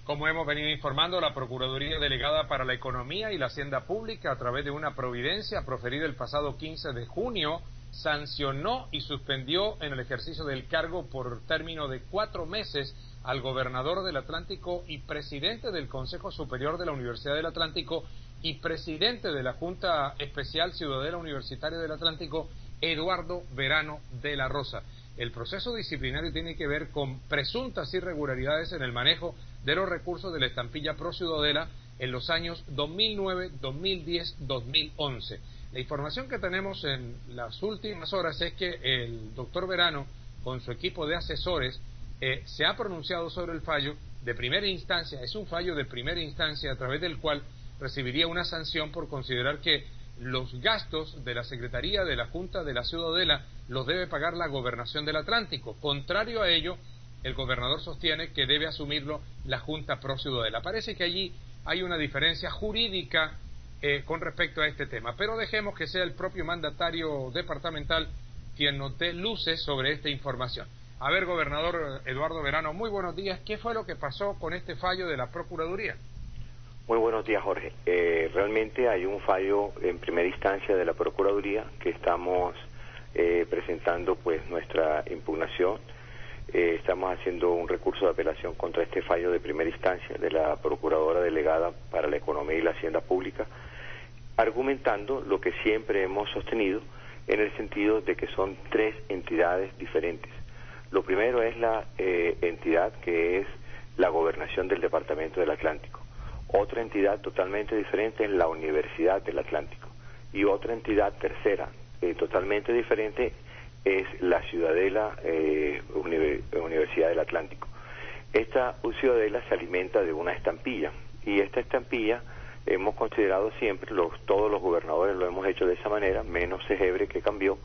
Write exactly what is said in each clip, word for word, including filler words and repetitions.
Como hemos venido informando, la Procuraduría Delegada para la Economía y la Hacienda Pública, a través de una providencia proferida el pasado quince de junio, sancionó y suspendió en el ejercicio del cargo por término de cuatro meses al gobernador del Atlántico y presidente del Consejo Superior de la Universidad del Atlántico y presidente de la Junta Especial Ciudadela Universitaria del Atlántico, Eduardo Verano de la Rosa. El proceso disciplinario tiene que ver con presuntas irregularidades en el manejo de los recursos de la estampilla Pro Ciudadela en los años dos mil nueve, dos mil diez, dos mil once. La información que tenemos en las últimas horas es que el doctor Verano, con su equipo de asesores, eh, se ha pronunciado sobre el fallo de primera instancia. Es un fallo de primera instancia a través del cual recibiría una sanción por considerar que los gastos de la Secretaría de la Junta de la Ciudadela los debe pagar la Gobernación del Atlántico. Contrario a ello, el gobernador sostiene que debe asumirlo la Junta Pro Ciudadela. Parece que allí hay una diferencia jurídica eh, con respecto a este tema, pero dejemos que sea el propio mandatario departamental quien nos dé luces sobre esta información. A ver, gobernador Eduardo Verano, muy buenos días. ¿Qué fue lo que pasó con este fallo de la Procuraduría? Muy buenos días, Jorge. Eh, realmente hay un fallo en primera instancia de la Procuraduría que estamos eh, presentando pues nuestra impugnación. Eh, estamos haciendo un recurso de apelación contra este fallo de primera instancia de la Procuradora Delegada para la Economía y la Hacienda Pública, argumentando lo que siempre hemos sostenido en el sentido de que son tres entidades diferentes. Lo primero es la eh, entidad que es la Gobernación del Departamento del Atlántico. Otra entidad totalmente diferente es la Universidad del Atlántico. Y otra entidad tercera, eh, totalmente diferente, es la Ciudadela eh, Uni- Universidad del Atlántico. Esta Ciudadela se alimenta de una estampilla, y esta estampilla hemos considerado siempre, los, todos los gobernadores lo hemos hecho de esa manera, menos Segebre, que cambió,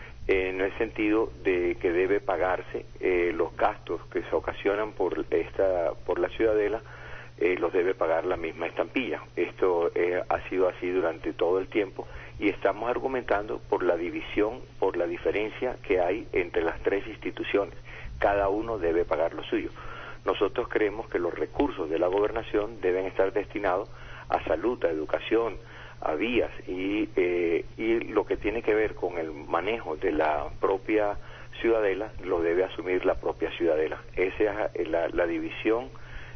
en el sentido de que debe pagarse eh, los gastos que se ocasionan por esta por la Ciudadela, eh, los debe pagar la misma estampilla. Esto eh, ha sido así durante todo el tiempo, y estamos argumentando por la división, por la diferencia que hay entre las tres instituciones. Cada uno debe pagar lo suyo. Nosotros creemos que los recursos de la gobernación deben estar destinados a salud, a educación, a vías, y, eh, y lo que tiene que ver con el manejo de la propia Ciudadela lo debe asumir la propia Ciudadela. Esa es la, la división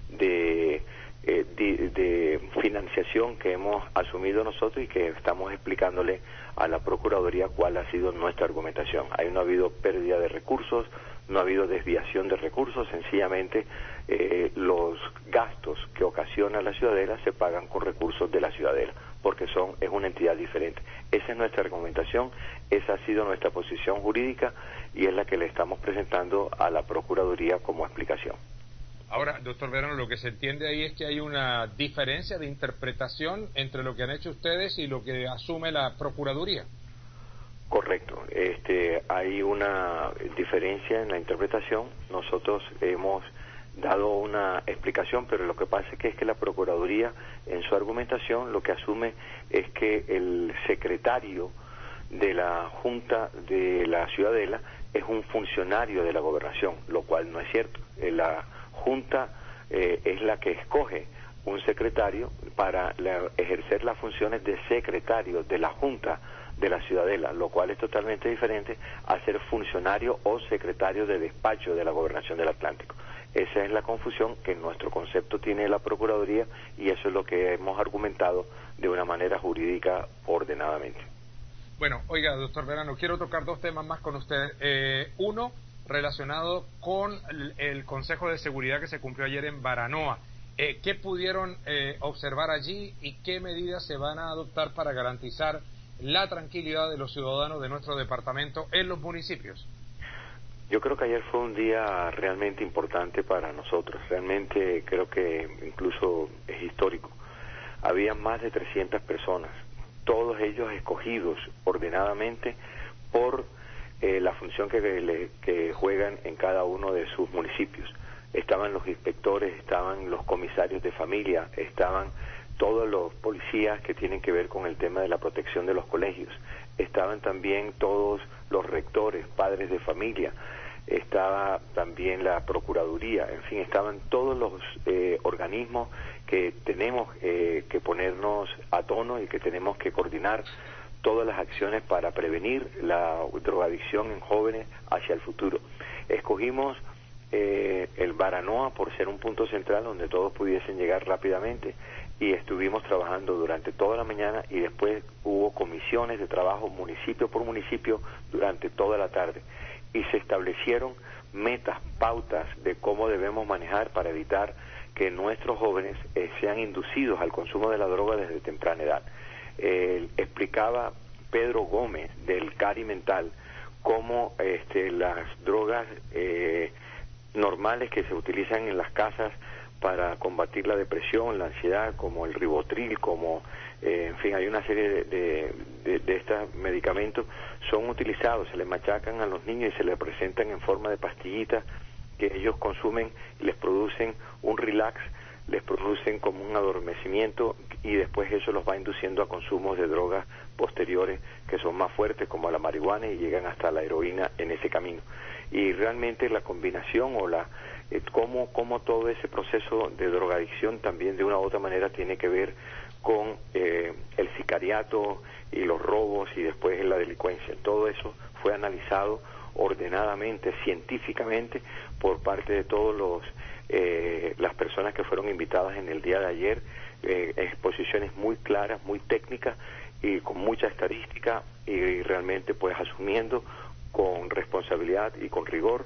de, eh, de, de financiación que hemos asumido nosotros y que estamos explicándole a la Procuraduría cuál ha sido nuestra argumentación. Ahí no ha habido pérdida de recursos, no ha habido desviación de recursos, sencillamente eh, los gastos que ocasiona la Ciudadela se pagan con recursos de la Ciudadela, porque son es una entidad diferente. Esa es nuestra argumentación, esa ha sido nuestra posición jurídica y es la que le estamos presentando a la Procuraduría como explicación. Ahora, doctor Verano, lo que se entiende ahí es que hay una diferencia de interpretación entre lo que han hecho ustedes y lo que asume la Procuraduría. Correcto, este, hay una diferencia en la interpretación. Nosotros hemos dado una explicación, pero lo que pasa es que, es que la Procuraduría, en su argumentación, lo que asume es que el secretario de la Junta de la Ciudadela es un funcionario de la Gobernación, lo cual no es cierto. La Junta eh, es la que escoge un secretario para la, ejercer las funciones de secretario de la Junta de la Ciudadela, lo cual es totalmente diferente a ser funcionario o secretario de despacho de la Gobernación del Atlántico. Esa es la confusión que en nuestro concepto tiene la Procuraduría, y eso es lo que hemos argumentado de una manera jurídica ordenadamente. Bueno, oiga, doctor Verano, quiero tocar dos temas más con usted. Eh, uno, relacionado con el, el Consejo de Seguridad que se cumplió ayer en Baranoa. Eh, ¿Qué pudieron eh, observar allí y qué medidas se van a adoptar para garantizar la tranquilidad de los ciudadanos de nuestro departamento en los municipios? Yo creo que ayer fue un día realmente importante para nosotros. Realmente creo que incluso es histórico. Había más de trescientas personas, todos ellos escogidos ordenadamente por eh, la función que, le, que juegan en cada uno de sus municipios. Estaban los inspectores, estaban los comisarios de familia, estaban todos los policías que tienen que ver con el tema de la protección de los colegios, estaban también todos los rectores, padres de familia, estaba también la Procuraduría, en fin, estaban todos los eh, organismos que tenemos eh, que ponernos a tono y que tenemos que coordinar todas las acciones para prevenir la drogadicción en jóvenes hacia el futuro. Escogimos eh, el Baranoa por ser un punto central donde todos pudiesen llegar rápidamente, y estuvimos trabajando durante toda la mañana, y después hubo comisiones de trabajo municipio por municipio durante toda la tarde, y se establecieron metas, pautas de cómo debemos manejar para evitar que nuestros jóvenes eh, sean inducidos al consumo de la droga desde temprana edad. Eh, explicaba Pedro Gómez del Cari Mental cómo este, las drogas eh, normales que se utilizan en las casas para combatir la depresión, la ansiedad, como el ribotril, como, eh, en fin, hay una serie de, de, de, de estos medicamentos, son utilizados, se les machacan a los niños y se les presentan en forma de pastillitas que ellos consumen y les producen un relax, les producen como un adormecimiento, y después eso los va induciendo a consumos de drogas posteriores que son más fuertes, como la marihuana, y llegan hasta la heroína en ese camino. Y realmente la combinación o la eh, cómo, cómo todo ese proceso de drogadicción también de una u otra manera tiene que ver con eh, el sicariato y los robos y después la delincuencia. Todo eso fue analizado ordenadamente, científicamente, por parte de todos los eh, las personas que fueron invitadas en el día de ayer, eh, exposiciones muy claras, muy técnicas y con mucha estadística, y realmente pues asumiendo con responsabilidad y con rigor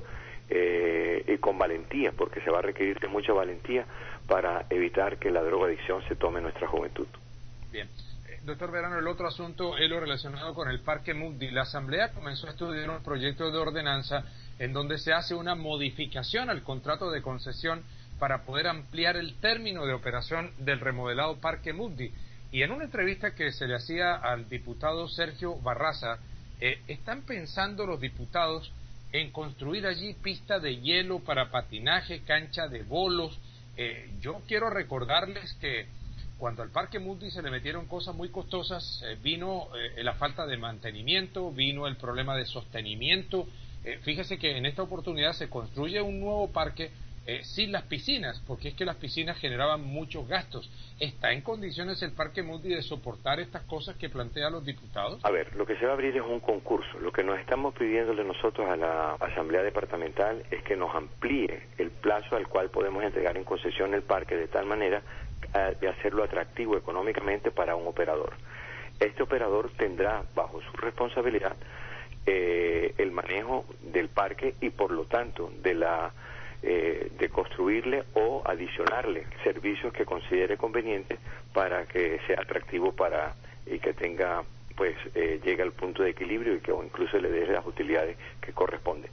eh, y con valentía, porque se va a requerir de mucha valentía para evitar que la drogadicción se tome en nuestra juventud. Bien. Doctor Verano, el otro asunto es lo relacionado con el Parque Moody. La Asamblea comenzó a estudiar un proyecto de ordenanza en donde se hace una modificación al contrato de concesión para poder ampliar el término de operación del remodelado Parque Moody. Y en una entrevista que se le hacía al diputado Sergio Barraza, eh, ¿están pensando los diputados en construir allí pista de hielo para patinaje, cancha de bolos? Eh, yo quiero recordarles que cuando al Parque Moody se le metieron cosas muy costosas, eh, vino eh, la falta de mantenimiento, vino el problema de sostenimiento. Eh, fíjese que en esta oportunidad se construye un nuevo parque eh, sin las piscinas, porque es que las piscinas generaban muchos gastos. ¿Está en condiciones el Parque Moody de soportar estas cosas que plantean los diputados? A ver, lo que se va a abrir es un concurso. Lo que nos estamos pidiéndole nosotros a la Asamblea Departamental es que nos amplíe el plazo al cual podemos entregar en concesión el parque, de tal manera de hacerlo atractivo económicamente para un operador. Este operador tendrá bajo su responsabilidad eh, el manejo del parque y por lo tanto de la eh, de construirle o adicionarle servicios que considere convenientes para que sea atractivo para y que tenga pues eh, llegue al punto de equilibrio y que o incluso le dé las utilidades que corresponden.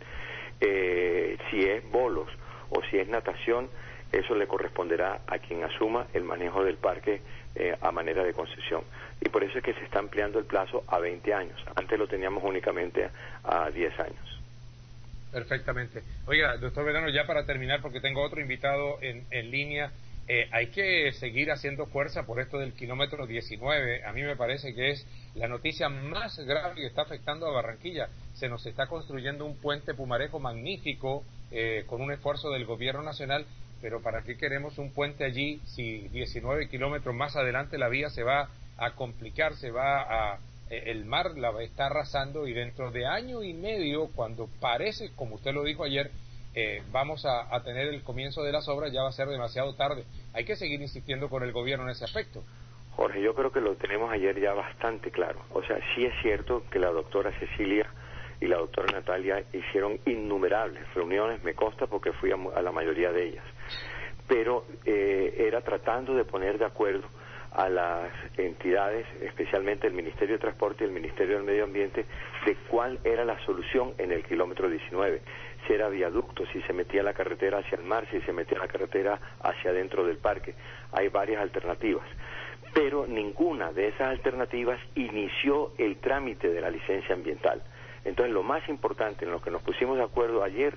Eh, si es bolos o si es natación, eso le corresponderá a quien asuma el manejo del parque eh, a manera de concesión. Y por eso es que se está ampliando el plazo a veinte años. Antes lo teníamos únicamente a, a diez años. Perfectamente. Oiga, doctor Verano, ya para terminar, porque tengo otro invitado en, en línea, eh, hay que seguir haciendo fuerza por esto del kilómetro diecinueve. A mí me parece que es la noticia más grave que está afectando a Barranquilla. Se nos está construyendo un puente Pumarejo magnífico, eh, con un esfuerzo del gobierno nacional, pero ¿para qué queremos un puente allí si diecinueve kilómetros más adelante la vía se va a complicar, se va a... el mar la está arrasando, y dentro de año y medio, cuando parece, como usted lo dijo ayer, eh, vamos a, a tener el comienzo de las obras, ya va a ser demasiado tarde? Hay que seguir insistiendo con el gobierno en ese aspecto. Jorge, yo creo que lo tenemos ayer ya bastante claro. O sea, sí es cierto que la doctora Cecilia y la doctora Natalia hicieron innumerables reuniones, me consta porque fui a, a la mayoría de ellas, pero eh, era tratando de poner de acuerdo a las entidades, especialmente el Ministerio de Transporte y el Ministerio del Medio Ambiente, de cuál era la solución en el kilómetro diecinueve, si era viaducto, si se metía la carretera hacia el mar, si se metía la carretera hacia adentro del parque. Hay varias alternativas, pero ninguna de esas alternativas inició el trámite de la licencia ambiental. Entonces, lo más importante en lo que nos pusimos de acuerdo ayer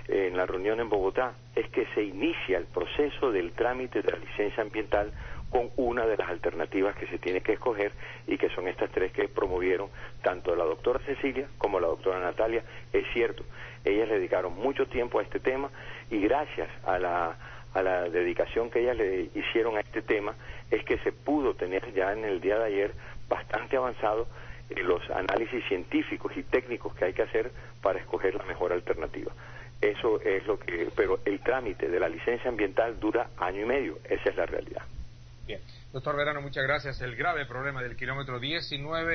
en la reunión en Bogotá, es que se inicia el proceso del trámite de la licencia ambiental con una de las alternativas que se tiene que escoger y que son estas tres que promovieron tanto la doctora Cecilia como la doctora Natalia. Es cierto, ellas le dedicaron mucho tiempo a este tema y gracias a la, a la dedicación que ellas le hicieron a este tema es que se pudo tener ya en el día de ayer bastante avanzado eh, los análisis científicos y técnicos que hay que hacer para escoger la mejor alternativa. Eso es lo que, pero el trámite de la licencia ambiental dura año y medio, esa es la realidad. Bien, doctor Verano, muchas gracias. El grave problema del kilómetro diecinueve